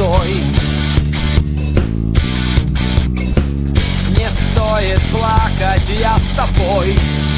постой. Не стоит плакать, я с тобой.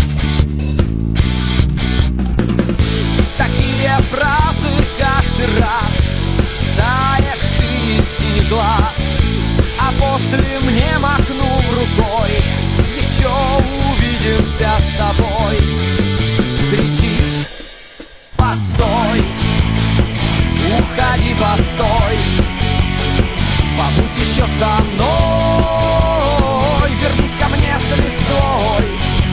Такие фразы каждый раз знаешь ты из синих глаз, а после мне махнув рукой, еще увидимся с тобой. Кричишь: постой, уходи, постой, побудь еще со мной, вернись ко мне с листвой.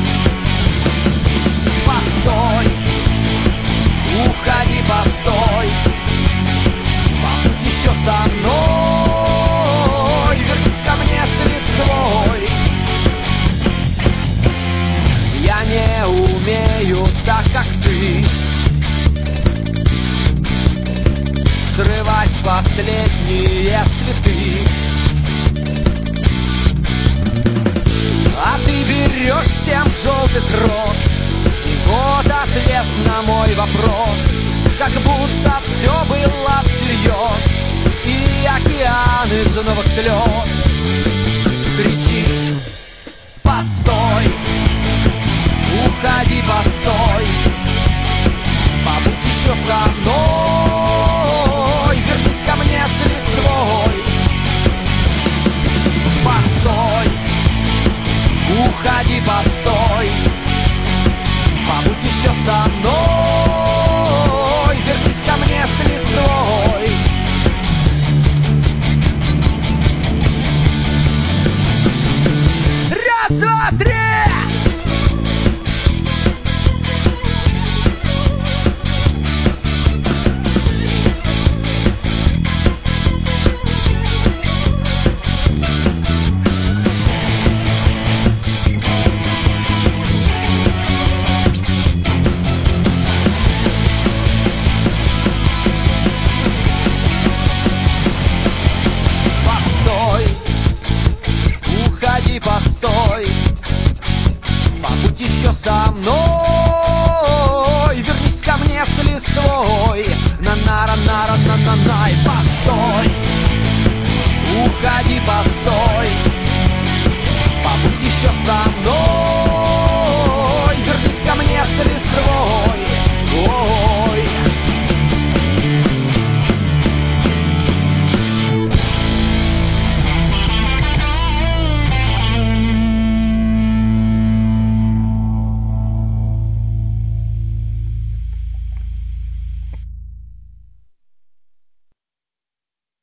Постой, уходи, постой, побудь еще со мной, вернись ко мне с листвой. Я не умею так, как ты, срывать последние цветы, а ты берешь 7 желтых роз, и вот ответ на мой вопрос, как будто все было всерьез, и океан из новых слез. Кричишь: постой, уходи, постой, побудь еще со мной, вернись ко мне с листвой. Постой, уходи, постой, побудь еще со мной, вернись ко мне с листвой. Раз, два, три! Постой, побудь еще со мной.